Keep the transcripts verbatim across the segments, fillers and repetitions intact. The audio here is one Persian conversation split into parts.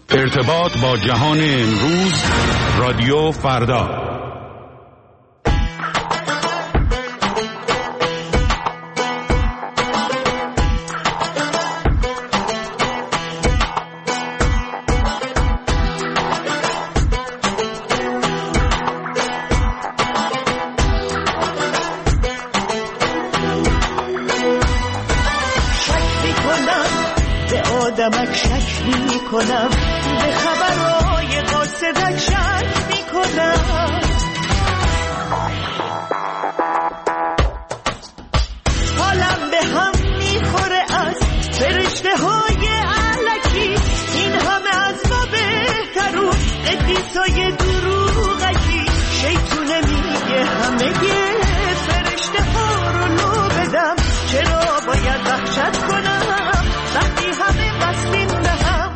ارتباط با جهان امروز، رادیو فردا. آدمک شک می کنم، به خبرهای قاصدک شک می کنم. حالم به هم می خوره از فرشته های علکی، این همه از ما بهترون قدیسای دروغکی. شیطونه میگه همه فرشته ها رو لو بدم، چرا باید وحشت کنم وقتی همه بستیم به هم.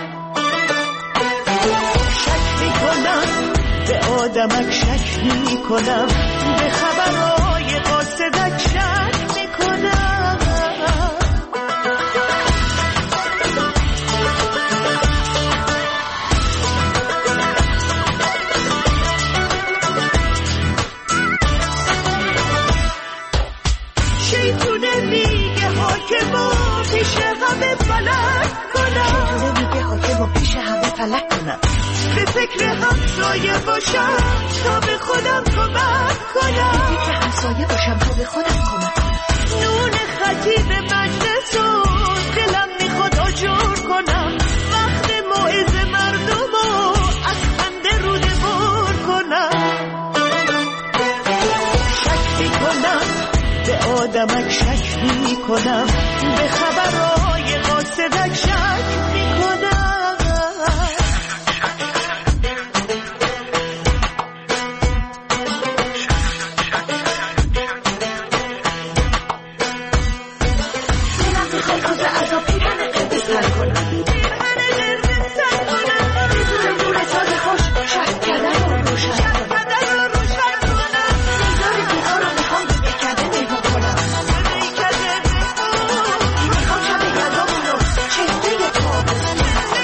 شک می کنم، به آدمک شک می کنم، به خبرهای قاصدک شک می کنم. شیطونه میگه حاکما پیش همه فلک کنم، شیطونه میگه حاکما پیش همه فلک کنم. به فکر همسایه باشم تا به خودم کمک کنم، به فکر همسایه باشم تا به خودم کمک کنم. نون خطیب مجلس و دلم میخواد آجور کنم، وقت موعظه مردم و از خنده روده بر کنم. شک میکنم، به آدمک شک می کنم، به خبرهای قاصدک شک می کنم. دلم میخواد روز عذاب پیرهن قرمز تر کنم، پیرهن قرمز تر کنم. بدون نور ساز خوش شک کردن رو روشن کنم. نگار دیها رو میخوام به بکرده نگاه کنم، میخوام شب یادمون رو چهره تابستون.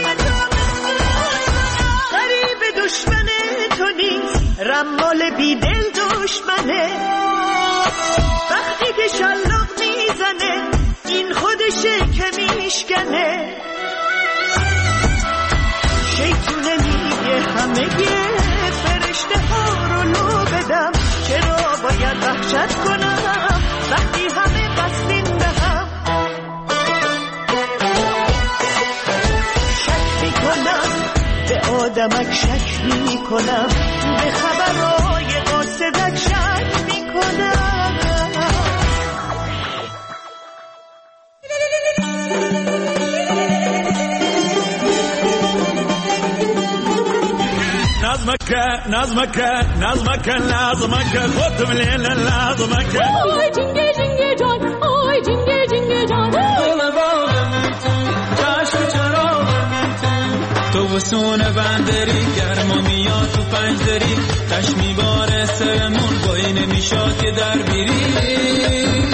غریب دشمن تو نیست، رمال بیدل دشمنه، وقتی که شلاق میزنه این خودشه که میشکنه. شیطونه میگه همه فرشته ها رو لو بدم، چرا باید وحشت کنم وقتی همه بستیم به هم. شک میکنم، به آدمک شک میکنم، به خبرهای قاصدک شک میکنم. نظمك نظمك نظمك لازمك خذ من الليل لازمك. آی جنگه جنگه جان، آی جنگه جنگه جان. دل باغم تو، چشم چراغم تو، تو وسون بندری گرما میاد تو پنجدری، تش میباره سرمون بایی نمیشاد که در بیری.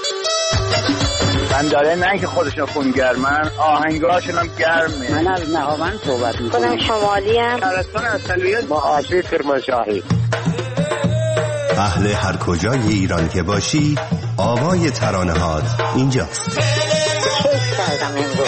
من داره نه که خودشون خونگرمن، آهنگاشون هم گرمه. من از نهاوند صحبت میکنم. خودم شمالی هم. شهرستان اصلیت با آشوی کرمانشاهی. اهل هر کجای ایران که باشی، آوای ترانه هات اینجاست. کیف کردم امروز.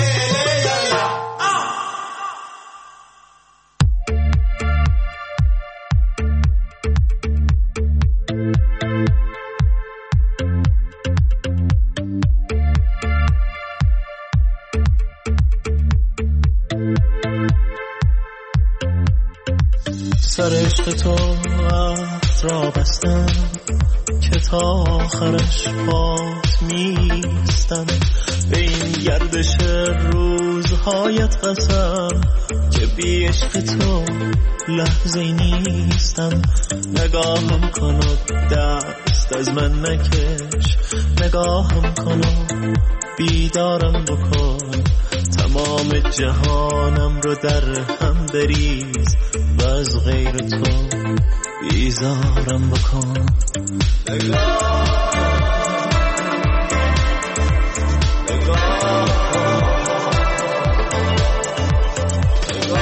سر عشق تو عهد را بستم که تا آخرش پات میستم، به این گردش روزهایت قسم که بی عشق تو لحظه نیستم. نگاهم کن و دست از من نکش، نگاهم کن و بیدارم بکن، تمام جهانم رو در هم بریز و از غیر تو بیزارم بکن. نگاه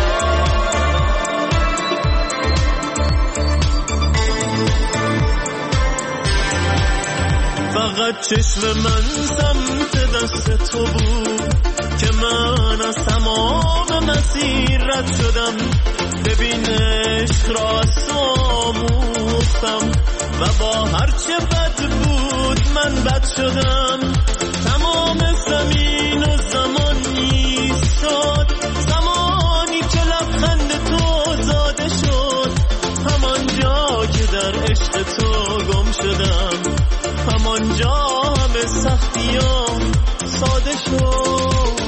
فقط چشم من سمت دست تو بود که من از تمام مسیر رد شدم. ببین عشق را از تو آموختم و با هرچه بد بود من بد شدم. تمام زمین و زمان ایستاد زمانی که لبخند تو زاده شد. همان جا که در عشق تو گم شدم، همان جا همه سختیام ساده شد.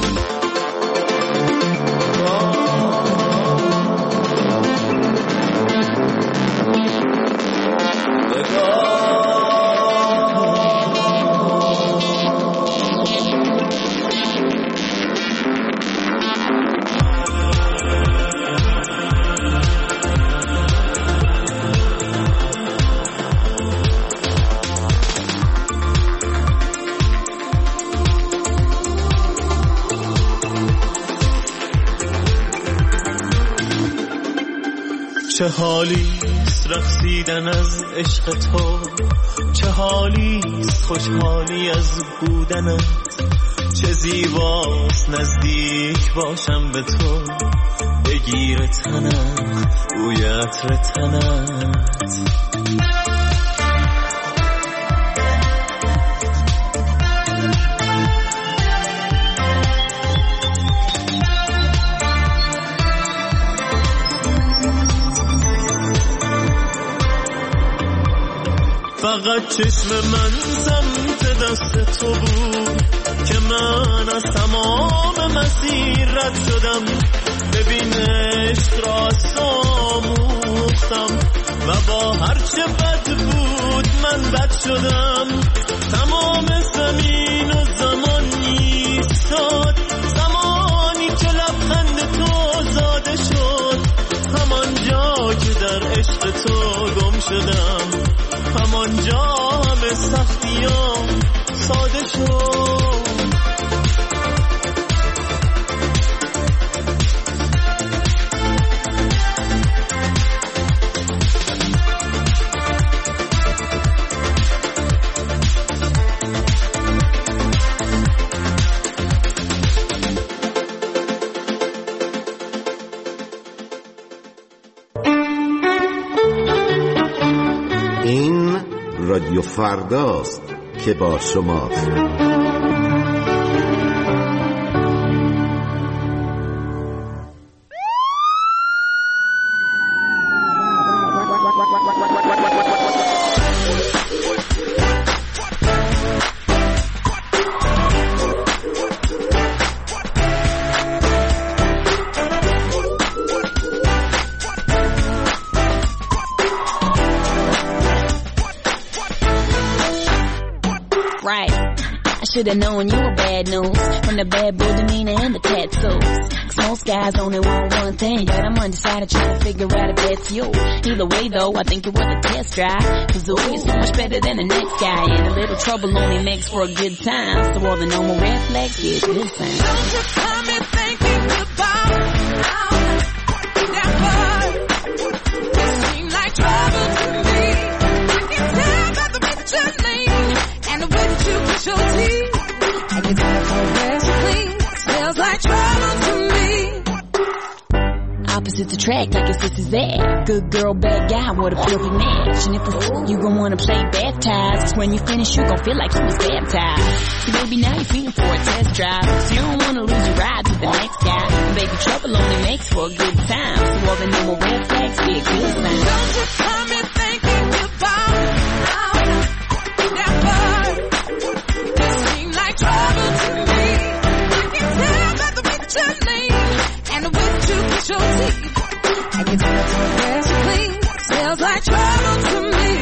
چه حالیست رقصیدن از عشق تو، چه حالیست خوشحالی از بودنت. چه زیباست نزدیک باشم به تو، بگیر تنم بوی عطر تنت. فقط چشم من سمت دست تو بود که من از تمام مسیر رد شدم. ببین عشق را از تو آموختم و با هرچه بد بود من بد شدم. تمام زمین و زمان ایستاد زمانی که لبخند تو زاده شد. همان جا که در عشق تو گم شدم، همان جا همه سختیام ساده شد. رادیو فرداست که با شماست. Should've known you were bad news from the bad boy demeanor and the tattoos. Cause most guys only want one thing, but I'm undecided trying to figure out if that's you. Either way though, I think it was a test drive. Cause ooh, you're so much better than the next guy, and a little trouble only makes for a good time. So all the normal red flags get good signs. Don't you come in thinking about never. You seem like trouble to me. I can tell by the way that you're lean and the way that you push your teeth. And your dress clean smells like trouble to me. Opposites attract, I guess this is that. Good girl, bad guy, what a perfect match. And if it's you gon' wanna play baptized, cause when you finish you gon' feel like you was baptized. So baby, now you're feeling for a test drive, so you don't wanna lose your ride to the next guy. And baby, trouble only makes for a good time, so all the normal red flags get good signs. Don't you come in thinking about never. You seem like trouble to me. I can tell by the way that you're lean and the way that you push your teeth. I can tell your dress clean smells like trouble to me.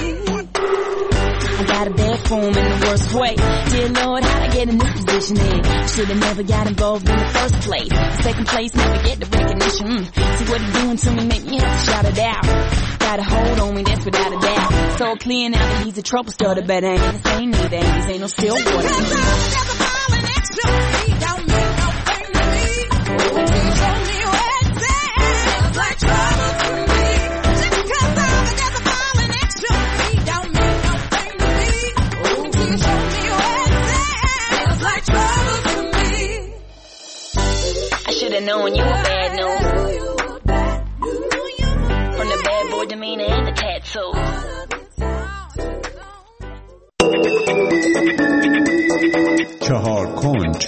I got a bad form in the worst way. Dear Lord, how'd I get in this position here? Should've never got involved in the first place. Second place, never get the recognition. Mm. See what he's doing to me, make me have to shout it out. Got a hold on me, that's without a doubt. So clear now that he's a trouble starter, but I ain't the same neither. This ain't no still water. Show me should've known you were bad news. From the bad boy demeanor and the tattoo. چهار کنج.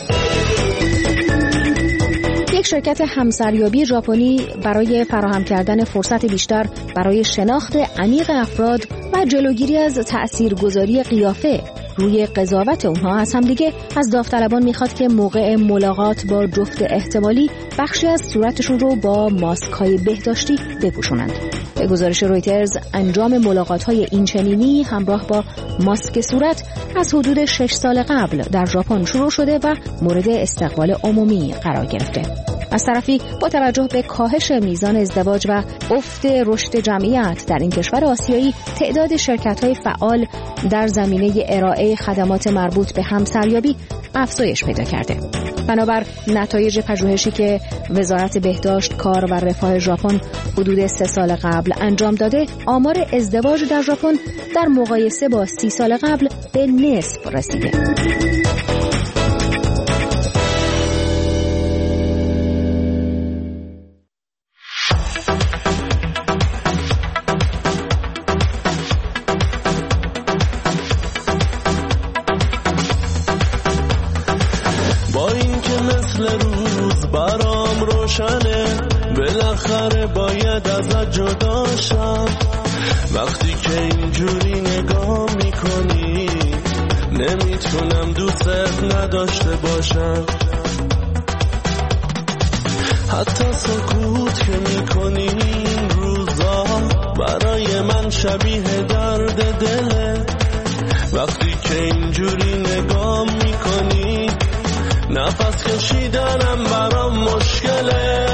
یک شرکت همسریابی ژاپنی برای فراهم کردن فرصت بیشتر برای شناخت عمیق افراد و جلوگیری از تأثیرگذاری قیافه روی قضاوت اونها از همدیگه از داوطلبان میخواد که موقع ملاقات با جفت احتمالی بخشی از صورتشون رو با ماسک‌های بهداشتی بپوشونند. به گزارش رویترز انجام ملاقات‌های اینچنینی همراه با ماسک صورت از حدود شش سال قبل در ژاپن شروع شده و مورد استقبال عمومی قرار گرفته. از طرفی با توجه به کاهش میزان ازدواج و افت رشد جمعیت در این کشور آسیایی، تعداد شرکت‌های فعال در زمینه ارائه خدمات مربوط به همسریابی افزایش پیدا کرده. بنابر نتایج پژوهشی که وزارت بهداشت، کار و رفاه ژاپن حدود سه سال قبل انجام داده، آمار ازدواج در ژاپن در مقایسه با سی سال قبل به نصف رسیده. بالاخره باید ازت جدا شم. وقتی که اینجوری نگاه میکنی نمیتونم دوست نداشته باشم. حتی سکوت که میکنی این روزا برای من شبیه درد دله. وقتی که اینجوری نگاه میکنی نفس کشیدنم برام مشکله.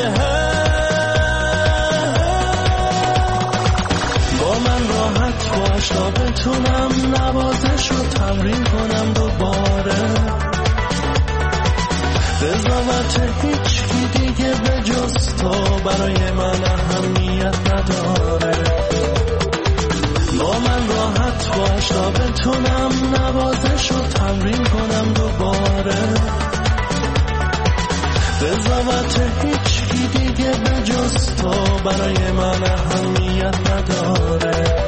با من راحت باش تا بتونم نوازش رو تمرین کنم دوباره. قضاوت هیچ کی دیگه به جز تو برای من اهمیت نداره. با من راحت باش تا بتونم نوازش رو تمرین کنم دوباره. قضاوت هیچ کی دیگه به جز تو برای من اهمیت نداره.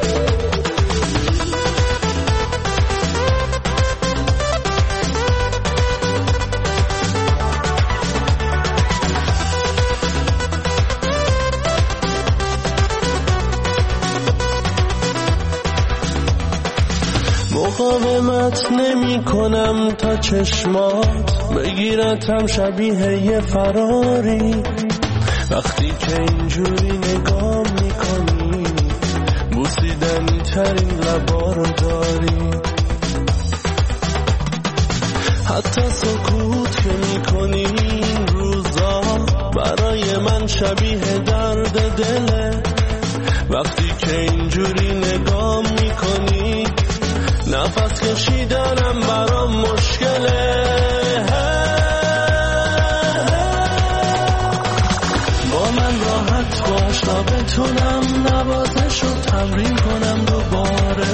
مقاومت نمی کنم تا چشمات بگیرتم شبیه یه فراری. وقتی که اینجوری نگاه می کنی بوسیدنی ترین لبا رو داری. حتی سکوت که می کنی این روزا برای من شبیه درد دله. وقتی که اینجوری نگاه می کنی نفس کشیدنم برام مشکله. با من راحت باش تا بتونم نوازش رو تمرین کنم دوباره.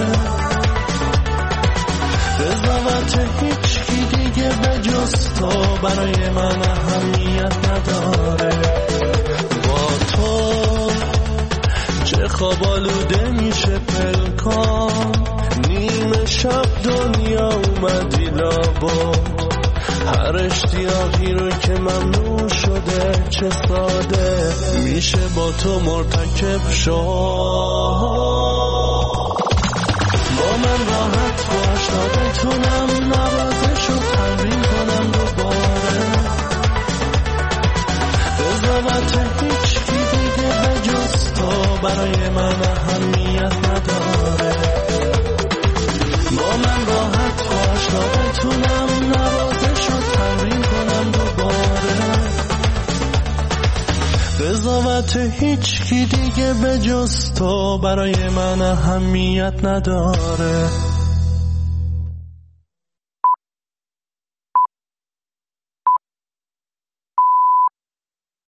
قضاوت هیچ کی دیگه به جز تو برای من اهمیت نداره. با تو چه خواب آلوده میشه پلکان. نیمه شب دنیا اومدی لابد. هر اشتیاقی رو که ممنوع شده چه ساده میشه با تو مرتکب شد. با من راحت باش تا بتونم نوازش رو تمرین کنم دوباره. قضاوت هیچ کی دیگه به جز تو برای من اهمیت نداره. با من راحت باش تا بتونم نوازش رو تمرین کنم دوباره. قضاوت هیچ کی دیگه به جز تو برای من اهمیت نداره.